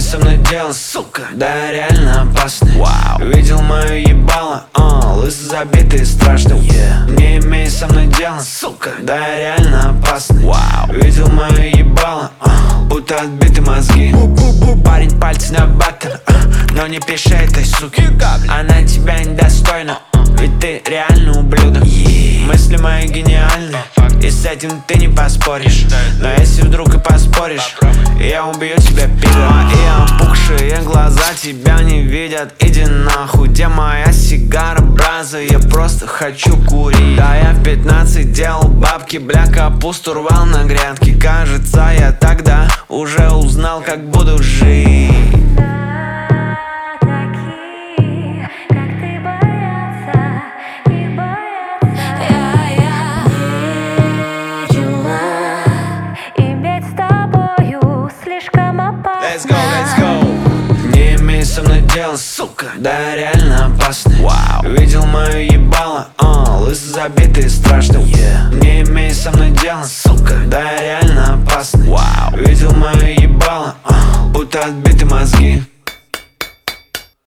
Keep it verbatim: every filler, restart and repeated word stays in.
со мной дело, сука, да реально опасный. Вау. Видел мое ебало, а, лысо забитый страшный. yeah. Не имей со мной дела, сука, да реально опасный. Вау. Видел мое ебало, а, будто отбиты мозги. Парень пальцы на баттер, а, но не пиши этой суки. Она тебя недостойна, ведь ты реально ублюдок. yeah. Мысли мои гениальны, и с этим ты не поспоришь. Но если вдруг и поспоришь, я убью тебя, пидор. Мои опухшие глаза тебя не видят, иди нахуй. Где моя сигара, браза, я просто хочу курить. Да, я в пятнадцать делал бабки, бля, капусту рвал на грядке. Кажется, я тогда уже узнал, как буду жить. Let's go, let's go. Не имей со мной дела, сука, да реально опасный. Вау. Видел мое ебало, а, лысо забитый страшный. yeah. Не имей со мной дела, сука, да реально опасный. Вау. Видел мое ебало, а, будто отбиты мозги.